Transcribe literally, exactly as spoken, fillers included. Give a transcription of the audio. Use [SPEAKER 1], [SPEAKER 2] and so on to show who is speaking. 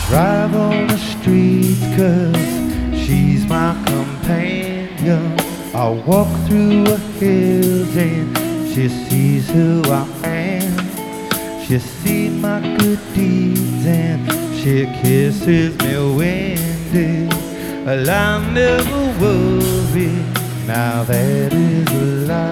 [SPEAKER 1] drive on the street 'cause she's my companion. I walk through the hills and she sees who I am. She sees my good deeds and she kisses me windy. Well, I never worry, now that is a lie.